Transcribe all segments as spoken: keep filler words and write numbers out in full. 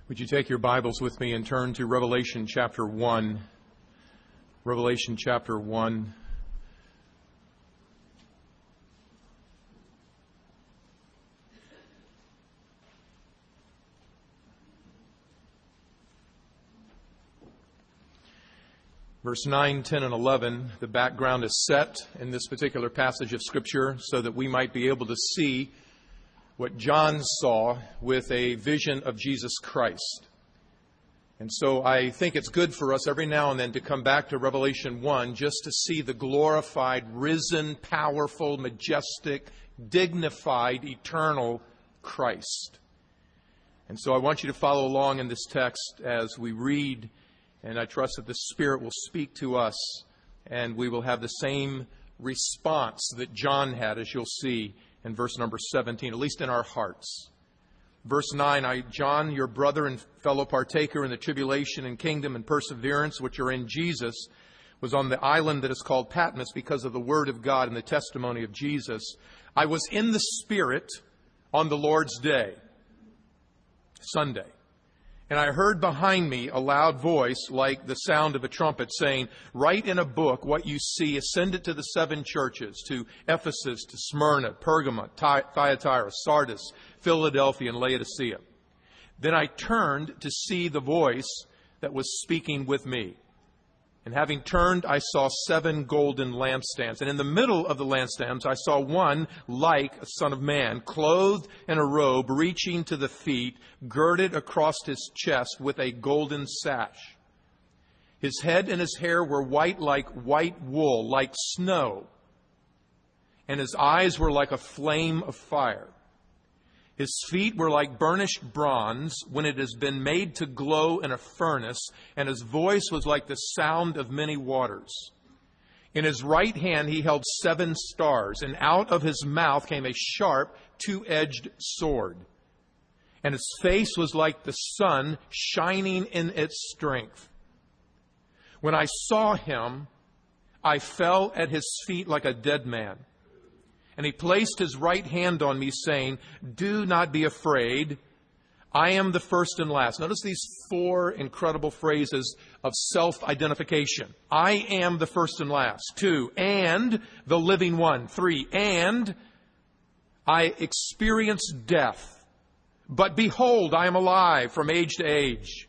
Would you take your Bibles with me and turn to Revelation chapter one? Revelation chapter one. Verse nine, ten, and eleven, the background is set in this particular passage of Scripture so that we might be able to see what John saw with a vision of Jesus Christ. And so I think it's good for us every now and then to come back to Revelation one just to see the glorified, risen, powerful, majestic, dignified, eternal Christ. And so I want you to follow along in this text as we read, and I trust that the Spirit will speak to us and we will have the same response that John had, as you'll see in verse number seventeen, at least in our hearts. Verse nine, I, John, your brother and fellow partaker in the tribulation and kingdom and perseverance which are in Jesus, was on the island that is called Patmos because of the word of God and the testimony of Jesus. I was in the Spirit on the Lord's day, Sunday. And I heard behind me a loud voice like the sound of a trumpet saying, write in a book what you see, send it to the seven churches, to Ephesus, to Smyrna, Pergamum, Thyatira, Sardis, Philadelphia, and Laodicea. Then I turned to see the voice that was speaking with me. And having turned, I saw seven golden lampstands. And in the middle of the lampstands, I saw one like a son of man, clothed in a robe, reaching to the feet, girded across his chest with a golden sash. His head and his hair were white like white wool, like snow. And his eyes were like a flame of fire. His feet were like burnished bronze when it has been made to glow in a furnace, and his voice was like the sound of many waters. In his right hand he held seven stars, and out of his mouth came a sharp, two-edged sword. And his face was like the sun shining in its strength. When I saw him, I fell at his feet like a dead man. And he placed his right hand on me, saying, do not be afraid. I am the first and last. Notice these four incredible phrases of self-identification. I am the first and last. Two, and the living one. Three, and I experienced death. But behold, I am alive from age to age.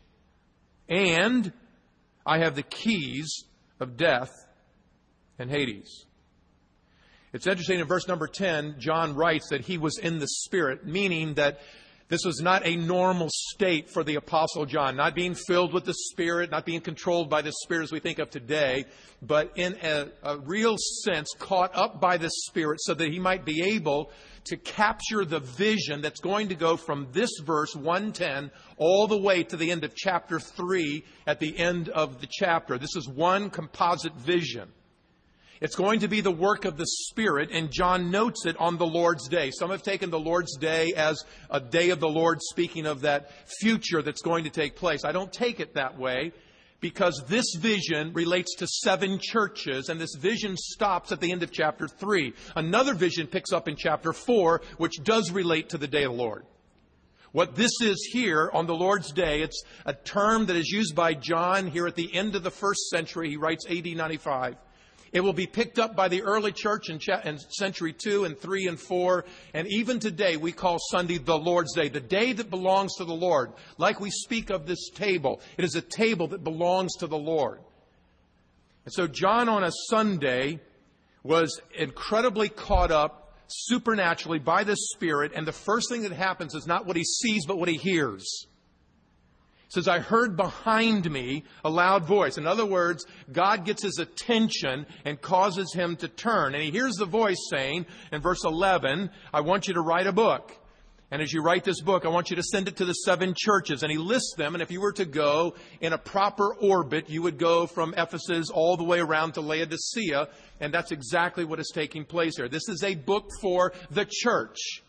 And I have the keys of death and Hades. It's interesting, in verse number ten, John writes that he was in the Spirit, meaning that this was not a normal state for the Apostle John, not being filled with the Spirit, not being controlled by the Spirit as we think of today, but in a, a real sense caught up by the Spirit so that he might be able to capture the vision that's going to go from this verse, one ten, all the way to the end of chapter three at the end of the chapter. This is one composite vision. It's going to be the work of the Spirit, and John notes it on the Lord's Day. Some have taken the Lord's Day as a day of the Lord, speaking of that future that's going to take place. I don't take it that way, because this vision relates to seven churches, and this vision stops at the end of chapter three. Another vision picks up in chapter four, which does relate to the day of the Lord. What this is here on the Lord's Day, it's a term that is used by John here at the end of the first century. He writes A D ninety-five. It will be picked up by the early church in, cha- in century two and three and four. And even today we call Sunday the Lord's Day, the day that belongs to the Lord. Like we speak of this table, it is a table that belongs to the Lord. And so John on a Sunday was incredibly caught up supernaturally by the Spirit. And the first thing that happens is not what he sees, but what he hears. It says, I heard behind me a loud voice. In other words, God gets his attention and causes him to turn. And he hears the voice saying in verse eleven, I want you to write a book. And as you write this book, I want you to send it to the seven churches. And he lists them. And if you were to go in a proper orbit, you would go from Ephesus all the way around to Laodicea. And that's exactly what is taking place here. This is a book for the church.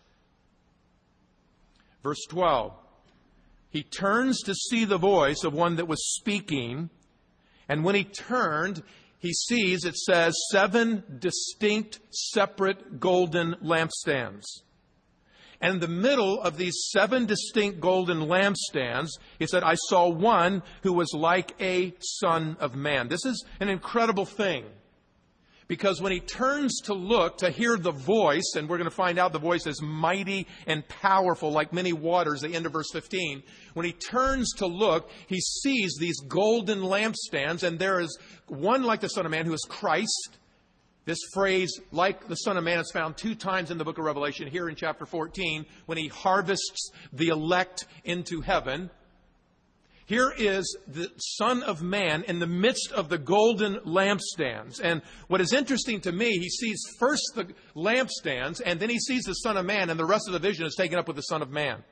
Verse twelve. He turns to see the voice of one that was speaking. And when he turned, he sees, it says, seven distinct, separate golden lampstands. And in the middle of these seven distinct golden lampstands, he said, I saw one who was like a son of man. This is an incredible thing. Because when he turns to look, to hear the voice, and we're going to find out the voice is mighty and powerful like many waters, the end of verse fifteen. When he turns to look, he sees these golden lampstands, and there is one like the Son of Man who is Christ. This phrase, like the Son of Man, is found two times in the book of Revelation, here in chapter fourteen, when he harvests the elect into heaven. Here is the Son of Man in the midst of the golden lampstands. And what is interesting to me, he sees first the lampstands, and then he sees the Son of Man, and the rest of the vision is taken up with the Son of Man.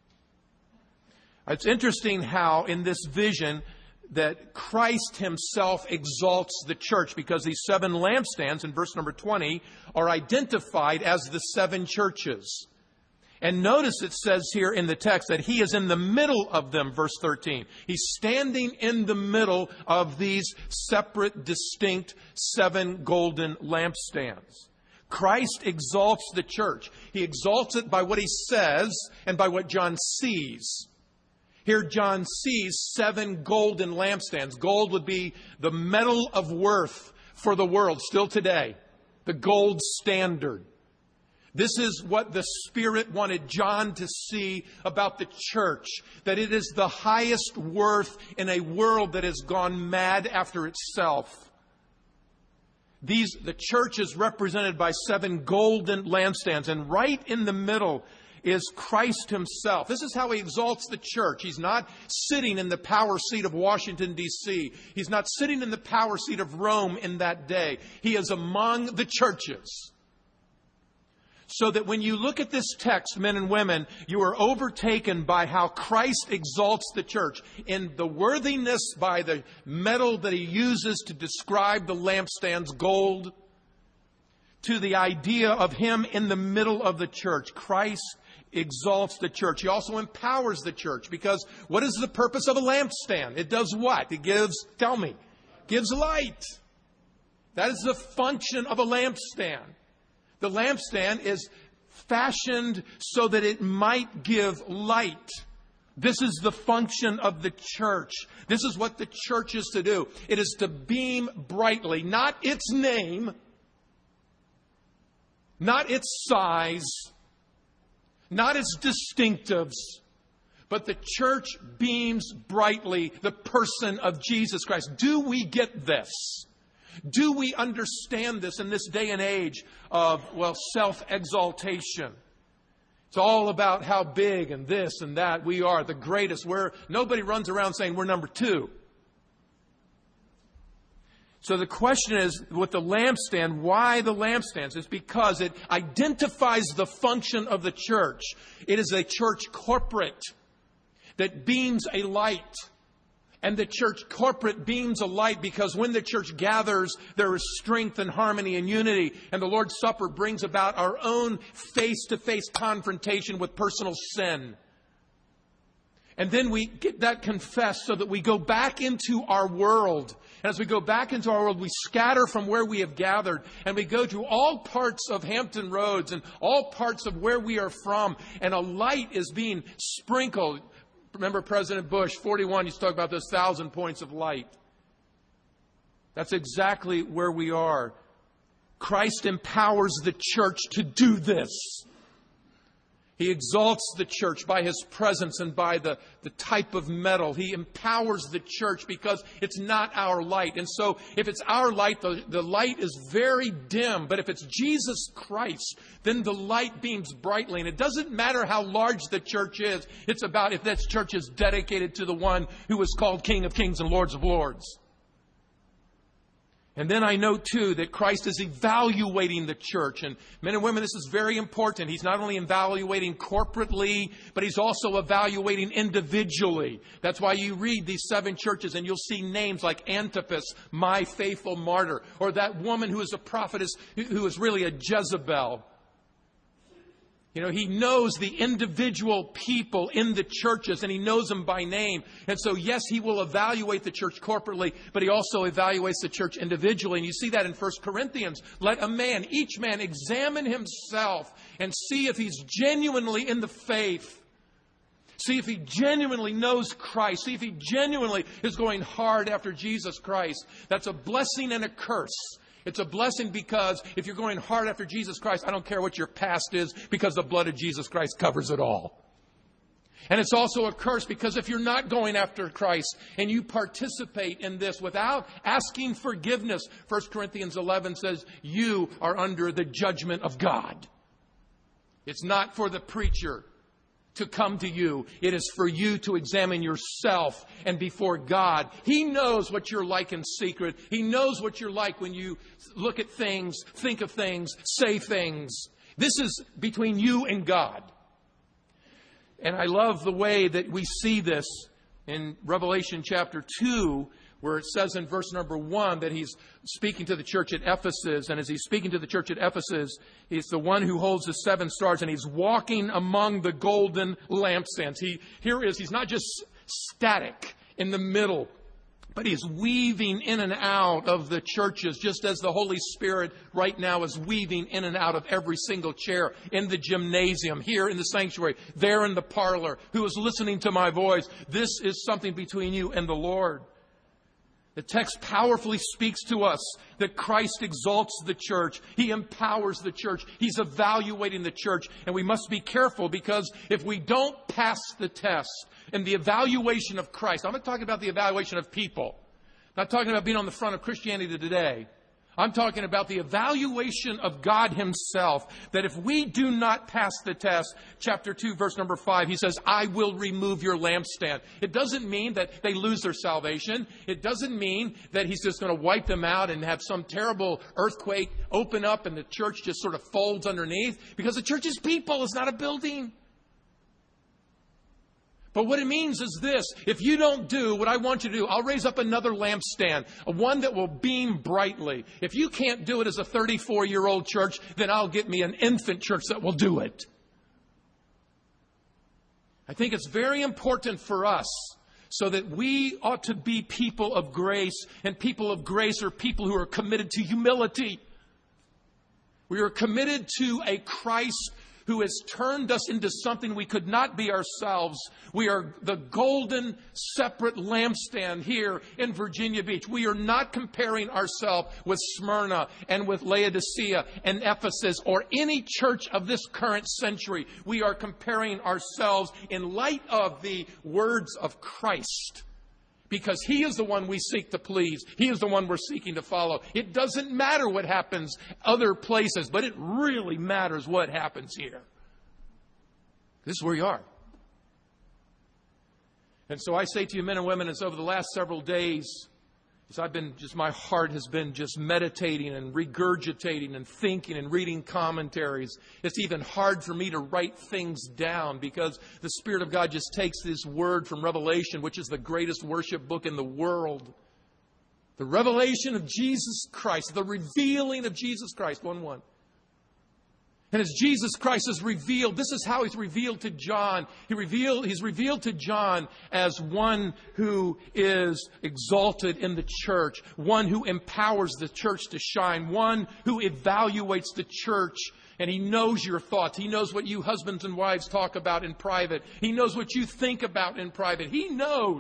It's interesting how in this vision that Christ himself exalts the church, because these seven lampstands in verse number twenty are identified as the seven churches. And notice it says here in the text that he is in the middle of them, verse thirteen. He's standing in the middle of these separate, distinct seven golden lampstands. Christ exalts the church. He exalts it by what he says and by what John sees. Here John sees seven golden lampstands. Gold would be the metal of worth for the world still today. The gold standard. This is what the Spirit wanted John to see about the church. That it is the highest worth in a world that has gone mad after itself. These, the church is represented by seven golden lampstands. And right in the middle is Christ himself. This is how he exalts the church. He's not sitting in the power seat of Washington, D C He's not sitting in the power seat of Rome in that day. He is among the churches. So that when you look at this text, men and women, you are overtaken by how Christ exalts the church in the worthiness by the metal that he uses to describe the lampstands, gold, to the idea of him in the middle of the church. Christ exalts the church. He also empowers the church, because what is the purpose of a lampstand? It does what? It gives, tell me, gives light. That is the function of a lampstand. The lampstand is fashioned so that it might give light. This is the function of the church. This is what the church is to do. It is to beam brightly, not its name, not its size, not its distinctives, but the church beams brightly the person of Jesus Christ. Do we get this? Do we understand this in this day and age of, well, self-exaltation? It's all about how big and this and that. We are the greatest. We're, nobody runs around saying we're number two. So the question is, with the lampstand, why the lampstands? It's because it identifies the function of the church. It is a church corporate that beams a light. And the church corporate beams a light because when the church gathers, there is strength and harmony and unity. And the Lord's Supper brings about our own face-to-face confrontation with personal sin. And then we get that confessed so that we go back into our world. And as we go back into our world, we scatter from where we have gathered. And we go to all parts of Hampton Roads and all parts of where we are from. And a light is being sprinkled. Remember President Bush, forty-one, used to talk about those thousand points of light. That's exactly where we are. Christ empowers the church to do this. He exalts the church by his presence and by the, the type of metal. He empowers the church because it's not our light. And so if it's our light, the, the light is very dim. But if it's Jesus Christ, then the light beams brightly. And it doesn't matter how large the church is. It's about if that church is dedicated to the one who is called King of Kings and Lords of Lords. And then I know, too, that Christ is evaluating the church. And men and women, this is very important. He's not only evaluating corporately, but he's also evaluating individually. That's why you read these seven churches and you'll see names like Antipas, my faithful martyr, or that woman who is a prophetess who is really a Jezebel. You know, He knows the individual people in the churches, and He knows them by name. And so, yes, He will evaluate the church corporately, but He also evaluates the church individually. And you see that in First Corinthians. Let a man, each man, examine himself and see if he's genuinely in the faith. See if he genuinely knows Christ. See if he genuinely is going hard after Jesus Christ. That's a blessing and a curse. It's a blessing because if you're going hard after Jesus Christ, I don't care what your past is, because the blood of Jesus Christ covers it all. And it's also a curse because if you're not going after Christ and you participate in this without asking forgiveness, First Corinthians eleven says, you are under the judgment of God. It's not for the preacher to come to you. It is for you to examine yourself and before God. He knows what you're like in secret. He knows what you're like when you look at things, think of things, say things. This is between you and God. And I love the way that we see this in Revelation chapter two, where it says in verse number one that He's speaking to the church at Ephesus. And as He's speaking to the church at Ephesus, He's the one who holds the seven stars, and He's walking among the golden lampstands. He, here is, He's not just static in the middle, but He's weaving in and out of the churches, just as the Holy Spirit right now is weaving in and out of every single chair in the gymnasium, here in the sanctuary, there in the parlor, who is listening to my voice. This is something between you and the Lord. The text powerfully speaks to us that Christ exalts the church. He empowers the church. He's evaluating the church. And we must be careful, because if we don't pass the test in the evaluation of Christ, I'm not talking about the evaluation of people. I'm not talking about being on the front of Christianity today. I'm talking about the evaluation of God Himself, that if we do not pass the test, chapter two, verse number five, He says, I will remove your lampstand. It doesn't mean that they lose their salvation. It doesn't mean that He's just going to wipe them out and have some terrible earthquake open up and the church just sort of folds underneath, because the church is people. It's not a building. But what it means is this: if you don't do what I want you to do, I'll raise up another lampstand, one that will beam brightly. If you can't do it as a thirty-four-year-old church, then I'll get me an infant church that will do it. I think it's very important for us, so that we ought to be people of grace, and people of grace are people who are committed to humility. We are committed to a Christ who has turned us into something we could not be ourselves. We are the golden separate lampstand here in Virginia Beach. We are not comparing ourselves with Smyrna and with Laodicea and Ephesus or any church of this current century. We are comparing ourselves in light of the words of Christ, because He is the one we seek to please. He is the one we're seeking to follow. It doesn't matter what happens other places, but it really matters what happens here. This is where you are. And so I say to you, men and women, as over the last several days, as I've been, just my heart has been just meditating and regurgitating and thinking and reading commentaries. It's even hard for me to write things down, because the Spirit of God just takes this word from Revelation, which is the greatest worship book in the world. The revelation of Jesus Christ, the revealing of Jesus Christ, one one. And as Jesus Christ is revealed, this is how He's revealed to John. He revealed, He's revealed to John as one who is exalted in the church, one who empowers the church to shine, one who evaluates the church. And He knows your thoughts. He knows what you husbands and wives talk about in private. He knows what you think about in private. He knows.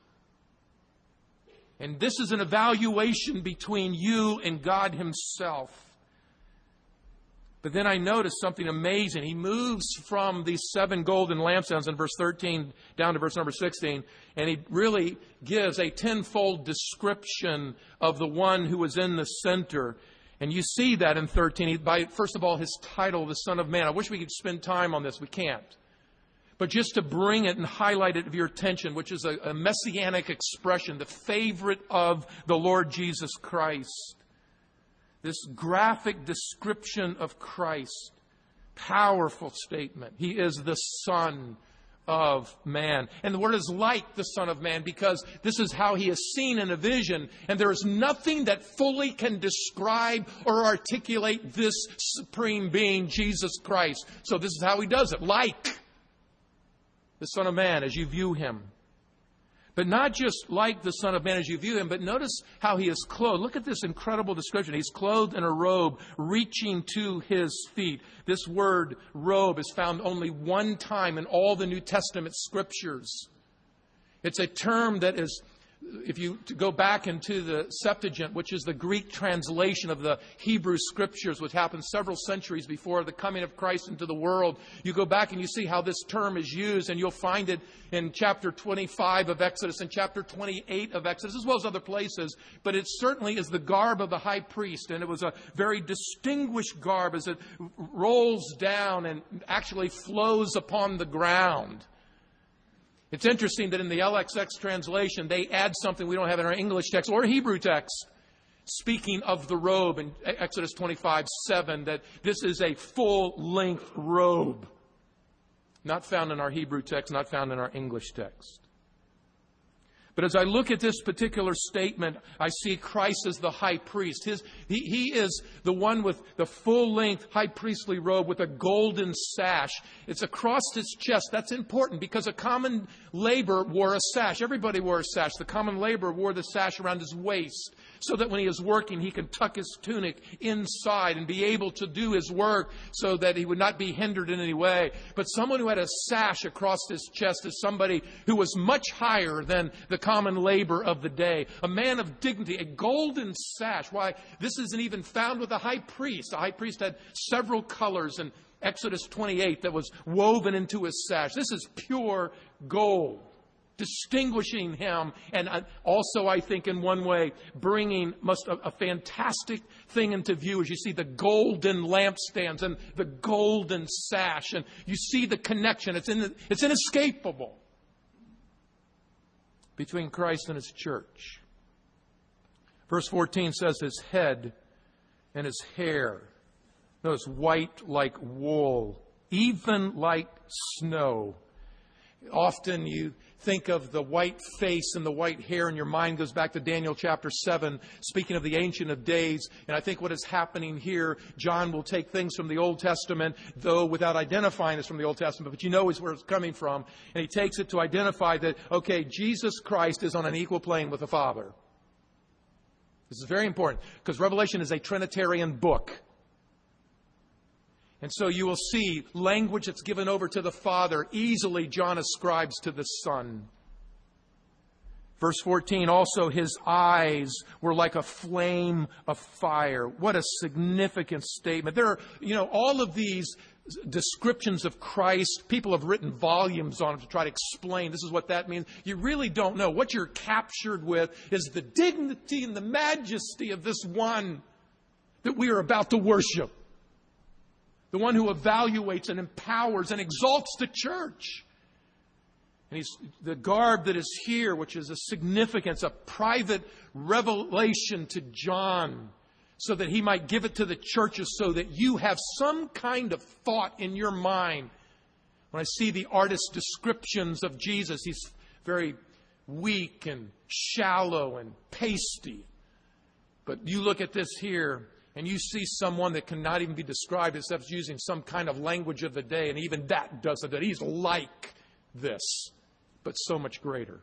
And this is an evaluation between you and God Himself. But then I noticed something amazing. He moves from these seven golden lampstands in verse thirteen down to verse number sixteen. And He really gives a tenfold description of the one who was in the center. And you see that in thirteen. He, by, first of all, His title, the Son of Man. I wish we could spend time on this. We can't. But just to bring it and highlight it of your attention, which is a, a messianic expression, the favorite of the Lord Jesus Christ. This graphic description of Christ. Powerful statement. He is the Son of Man. And the word is like the Son of Man because this is how he is seen in a vision. And there is nothing that fully can describe or articulate this supreme being, Jesus Christ. So this is how he does it. Like the Son of Man as you view him. But not just like the Son of Man as you view him, but notice how he is clothed. Look at this incredible description. He's clothed in a robe reaching to his feet. This word robe is found only one time in all the New Testament scriptures. It's a term that is, if you go back into the Septuagint, which is the Greek translation of the Hebrew scriptures, which happened several centuries before the coming of Christ into the world, you go back and you see how this term is used, and you'll find it in chapter twenty-five of Exodus and chapter twenty-eight of Exodus, as well as other places. But it certainly is the garb of the high priest, and it was a very distinguished garb as it rolls down and actually flows upon the ground. It's interesting that in the L X X translation, they add something we don't have in our English text or Hebrew text. Speaking of the robe in Exodus twenty-five seven, that this is a full-length robe. Not found in our Hebrew text, not found in our English text. But as I look at this particular statement, I see Christ as the high priest. His, he, he is the one with the full-length high priestly robe with a golden sash. It's across his chest. That's important because a common laborer wore a sash. Everybody wore a sash. The common laborer wore the sash around his waist so that when he is working, he can tuck his tunic inside and be able to do his work so that he would not be hindered in any way. But someone who had a sash across his chest is somebody who was much higher than the common labor of the day. A man of dignity, a golden sash. Why? This isn't even found with the high priest. The high priest had several colors in Exodus twenty-eight that was woven into his sash. This is pure gold, distinguishing him, and also, I think, in one way, bringing must a, a fantastic thing into view as you see the golden lampstands and the golden sash, and you see the connection. It's in the, it's inescapable between Christ and his church. Verse fourteen says his head and his hair, notice, white like wool, even like snow. Often you think of the white face and the white hair, and your mind goes back to Daniel chapter seven, speaking of the Ancient of Days. And I think what is happening here, John will take things from the Old Testament, though without identifying this from the Old Testament, but you know where it's coming from. And he takes it to identify that, okay, Jesus Christ is on an equal plane with the Father. This is very important because Revelation is a Trinitarian book. And so you will see language that's given over to the Father, easily John ascribes to the Son. Verse fourteen, also his eyes were like a flame of fire. What a significant statement. There are, you know, all of these descriptions of Christ, people have written volumes on them to try to explain this is what that means. You really don't know. What you're captured with is the dignity and the majesty of this one that we are about to worship. The one who evaluates and empowers and exalts the church. And he's the garb that is here, which is a significance, a private revelation to John, so that he might give it to the churches so that you have some kind of thought in your mind. When I see the artist's descriptions of Jesus, he's very weak and shallow and pasty. But you look at this here, and you see someone that cannot even be described except using some kind of language of the day, and even that doesn't it. He's like this, but so much greater.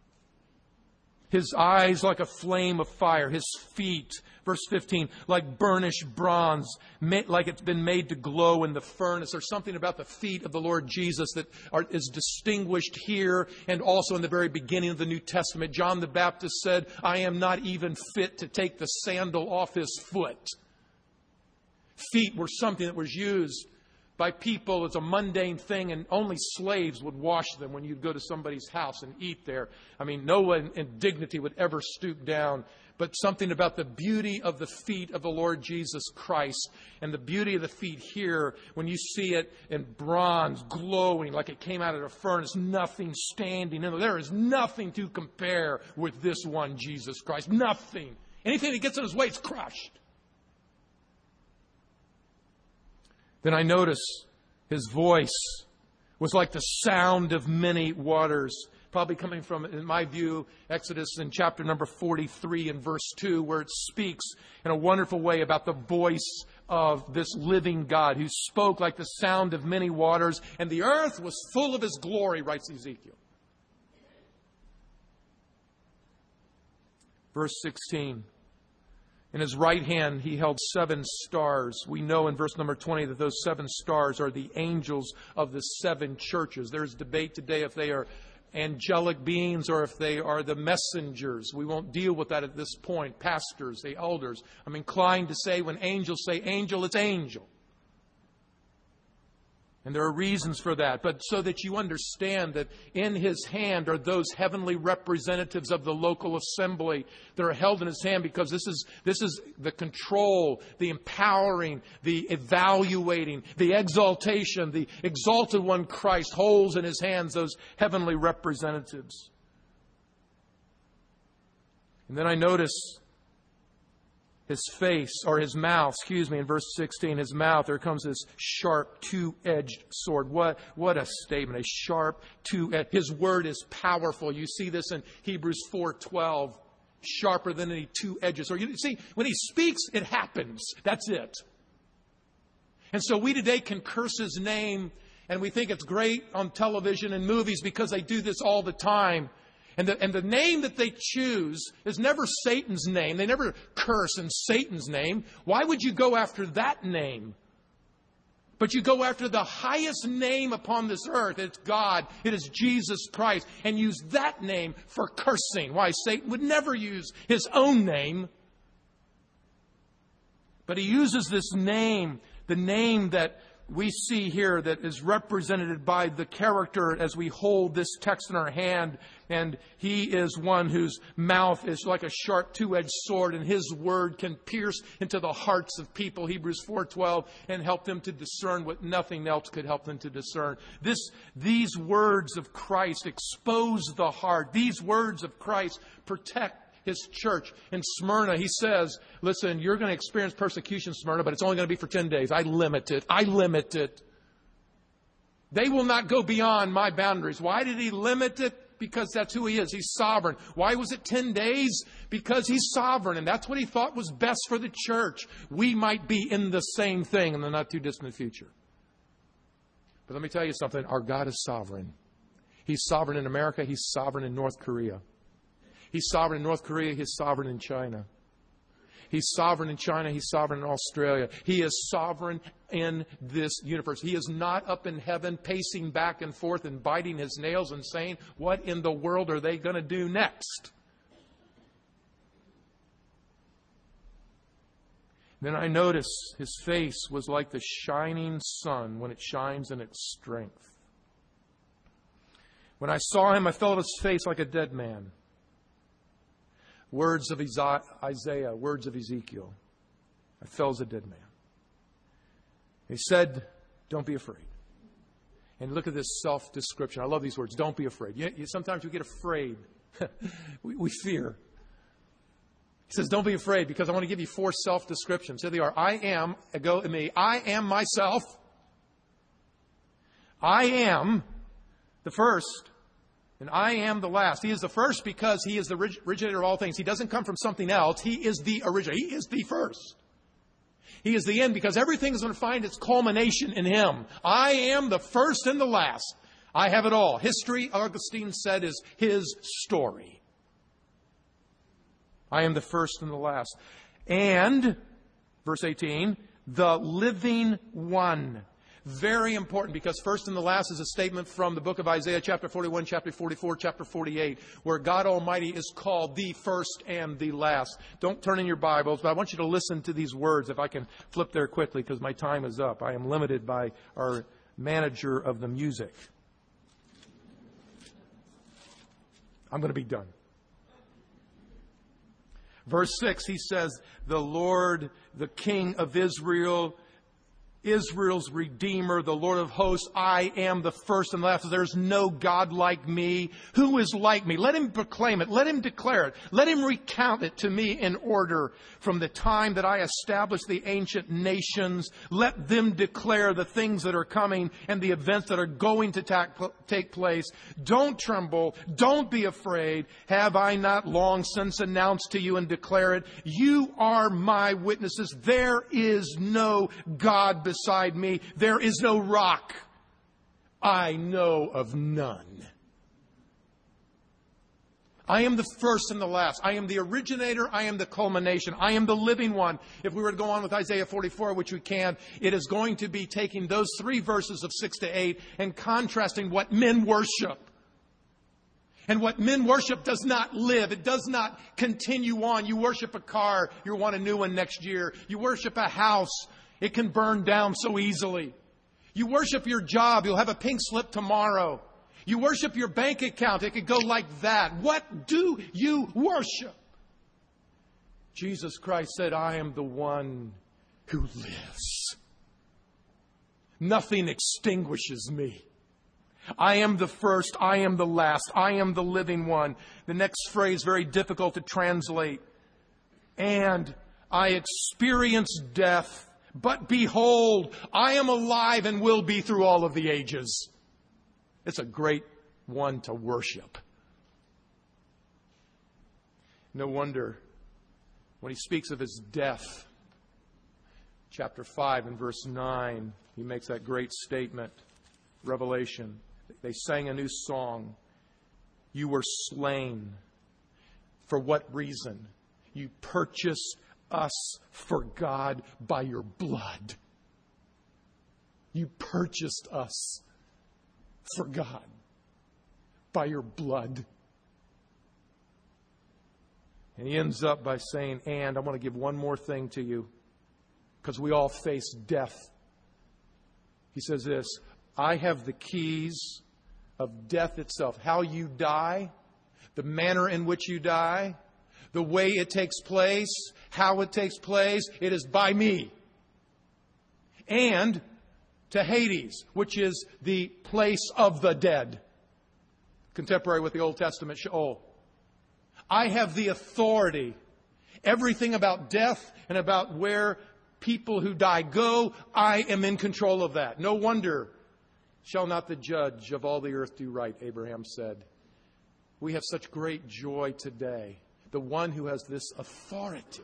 His eyes like a flame of fire. His feet, verse fifteen, like burnished bronze, like it's been made to glow in the furnace. There's something about the feet of the Lord Jesus that are, is distinguished here and also in the very beginning of the New Testament. John the Baptist said, I am not even fit to take the sandal off his foot. Feet were something that was used by people as a mundane thing, and only slaves would wash them when you'd go to somebody's house and eat there. I mean, no one in dignity would ever stoop down. But something about the beauty of the feet of the Lord Jesus Christ, and the beauty of the feet here, when you see it in bronze, glowing like it came out of a furnace, nothing standing in there. There is nothing to compare with this one, Jesus Christ. Nothing. Anything that gets in his way is crushed. Then I notice his voice was like the sound of many waters. Probably coming from, in my view, Exodus in chapter number forty-three and verse two, where it speaks in a wonderful way about the voice of this living God who spoke like the sound of many waters, and the earth was full of His glory, writes Ezekiel. Verse sixteen. In His right hand He held seven stars. We know in verse number twenty that those seven stars are the angels of the seven churches. There's debate today if they are angelic beings or if they are the messengers. We won't deal with that at this point. Pastors, the elders. I'm inclined to say when angels say angel, it's angel. And there are reasons for that. But so that you understand that in His hand are those heavenly representatives of the local assembly that are held in His hand, because this is, this is the control, the empowering, the evaluating, the exaltation, the exalted one Christ holds in His hands those heavenly representatives. And then I notice His face, or His mouth, excuse me, in verse sixteen, His mouth, there comes this sharp, two-edged sword. What, what a statement, a sharp, two-edged. His word is powerful. You see this in Hebrews four twelve, sharper than any two-edged sword. You see, when He speaks, it happens. That's it. And so we today can curse His name, and we think it's great on television and movies because they do this all the time. And the, and the name that they choose is never Satan's name. They never curse in Satan's name. Why would you go after that name? But you go after the highest name upon this earth. It's God. It is Jesus Christ. And use that name for cursing. Why? Satan would never use his own name. But he uses this name, the name that we see here that is represented by the character as we hold this text in our hand. And He is one whose mouth is like a sharp two-edged sword, and His word can pierce into the hearts of people, Hebrews four twelve, and help them to discern what nothing else could help them to discern. This, these words of Christ expose the heart. These words of Christ protect His church. In Smyrna, He says, listen, you're going to experience persecution, Smyrna, but it's only going to be for ten days. I limit it. I limit it. They will not go beyond my boundaries. Why did He limit it? Because that's who He is. He's sovereign. Why was it ten days? Because He's sovereign, and that's what He thought was best for the church. We might be in the same thing in the not too distant future. But let me tell you something. Our God is sovereign. He's sovereign in America. He's sovereign in North Korea. He's sovereign in North Korea. He's sovereign in China. He's sovereign in China. He's sovereign in Australia. He is sovereign in this universe. He is not up in heaven pacing back and forth and biting His nails and saying, what in the world are they going to do next? Then I notice His face was like the shining sun when it shines in its strength. When I saw Him, I felt His face like a dead man. Words of Isaiah, words of Ezekiel. I fell as a dead man. He said, don't be afraid. And look at this self-description. I love these words. Don't be afraid. You, you, sometimes we get afraid. we, we fear. He says, don't be afraid, because I want to give you four self-descriptions. Here they are. I am, go to me. I am myself. I am the first. And I am the last. He is the first because He is the originator of all things. He doesn't come from something else. He is the originator. He is the first. He is the end because everything is going to find its culmination in Him. I am the first and the last. I have it all. History, Augustine said, is His story. I am the first and the last. And, verse eighteen, the living one. Very important, because first and the last is a statement from the book of Isaiah, chapter forty-one, chapter forty-four, chapter forty-eight, where God Almighty is called the first and the last. Don't turn in your Bibles, but I want you to listen to these words, if I can flip there quickly, because my time is up. I am limited by our manager of the music. I'm going to be done. Verse six, he says, the Lord, the King of Israel, Israel's Redeemer, the Lord of hosts. I am the first and last. There's no God like me. Who is like me? Let him proclaim it. Let him declare it. Let him recount it to me in order. From the time that I established the ancient nations, let them declare the things that are coming and the events that are going to ta- take place. Don't tremble. Don't be afraid. Have I not long since announced to you and declare it? You are my witnesses. There is no God beside me. There is no rock. I know of none. I am the first and the last. I am the originator. I am the culmination. I am the living one. If we were to go on with Isaiah forty-four, which we can, it is going to be taking those three verses of six to eight and contrasting what men worship. And what men worship does not live. It does not continue on. You worship a car, you want a new one next year. You worship a house, it can burn down so easily. You worship your job, you'll have a pink slip tomorrow. You worship your bank account, it could go like that. What do you worship? Jesus Christ said, I am the one who lives. Nothing extinguishes me. I am the first, I am the last, I am the living one. The next phrase, very difficult to translate. And I experienced death, but behold, I am alive and will be through all of the ages. It's a great one to worship. No wonder when he speaks of his death, chapter five and verse nine, he makes that great statement, Revelation. They sang a new song. You were slain. For what reason? You purchased us for God by your blood. You purchased us for God by your blood. And he ends up by saying, and I want to give one more thing to you, because we all face death. He says this, I have the keys of death itself. How you die, the manner in which you die, the way it takes place, how it takes place, it is by me. And to Hades, which is the place of the dead. Contemporary with the Old Testament Sheol. I have the authority. Everything about death and about where people who die go, I am in control of that. No wonder shall not the judge of all the earth do right, Abraham said. We have such great joy today. The one who has this authority.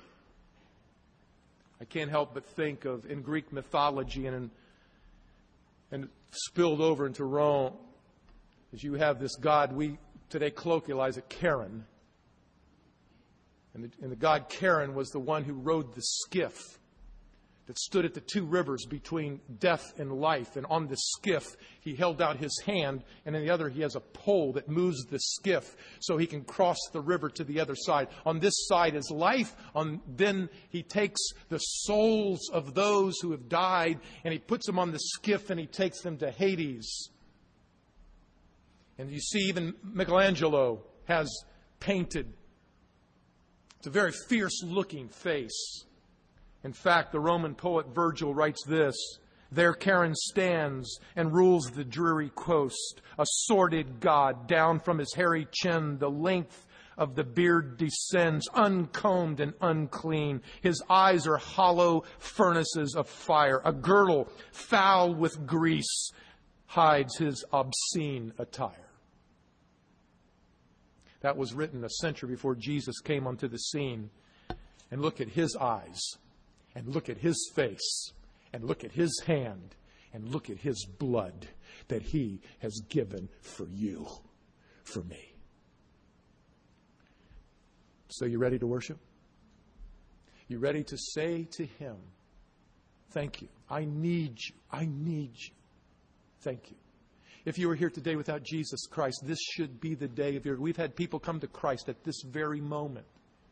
I can't help but think of, in Greek mythology and in and spilled over into Rome, as you have this god, we today colloquialize it Charon. And the, and the god Charon was the one who rode the skiff that stood at the two rivers between death and life. And on the skiff, he held out his hand, and in the other, he has a pole that moves the skiff so he can cross the river to the other side. On this side is life. On then he takes the souls of those who have died, and he puts them on the skiff, and he takes them to Hades. And you see, even Michelangelo has painted. It's a very fierce-looking face. In fact, the Roman poet Virgil writes this, there Charon stands and rules the dreary coast, a sordid god, down from his hairy chin the length of the beard descends, uncombed and unclean. His eyes are hollow furnaces of fire. A girdle foul with grease hides his obscene attire. That was written a century before Jesus came onto the scene. And look at his eyes. And look at his face, and look at his hand, and look at his blood that he has given for you, for me. So you ready to worship? You ready to say to him, thank you. I need you. I need you. Thank you. If you were here today without Jesus Christ, this should be the day of your... We've had people come to Christ at this very moment.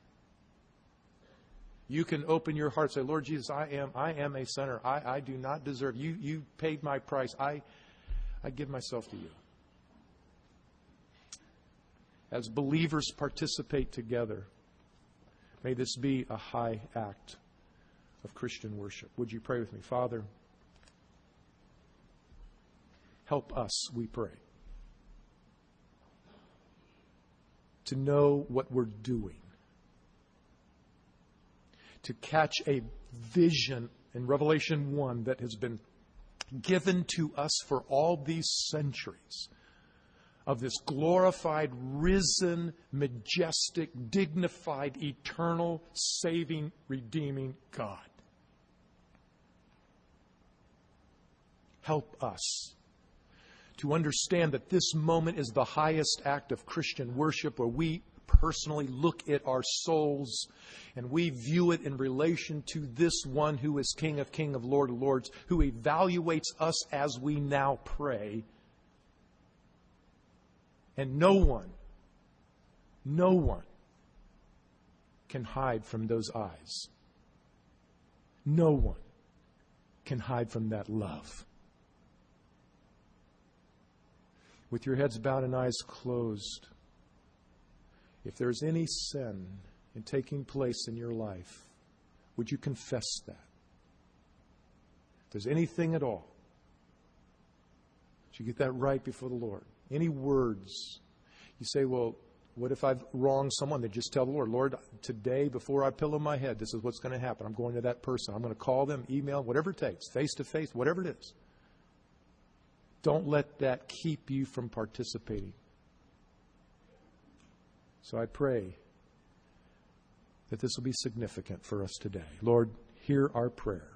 You can open your heart and say, Lord Jesus, I am I am a sinner. I, I do not deserve. You you paid my price. I I give myself to you. As believers participate together, may this be a high act of Christian worship. Would you pray with me? Father, Help us, we pray, to know what we're doing, to catch a vision in Revelation one that has been given to us for all these centuries of this glorified, risen, majestic, dignified, eternal, saving, redeeming God. Help us to understand that this moment is the highest act of Christian worship, where we personally look at our souls and we view it in relation to this one who is King of Kings, of Lord of Lords, who evaluates us as we now pray. And no one, no one can hide from those eyes. No one can hide from that love. With your heads bowed and eyes closed, if there's any sin in taking place in your life, would you confess that? If there's anything at all, would you get that right before the Lord? Any words. You say, well, what if I've wronged someone? Then just tell the Lord, Lord, today before I pillow my head, this is what's going to happen. I'm going to that person. I'm going to call them, email, whatever it takes, face to face, whatever it is. Don't let that keep you from participating. So I pray that this will be significant for us today. Lord, hear our prayer.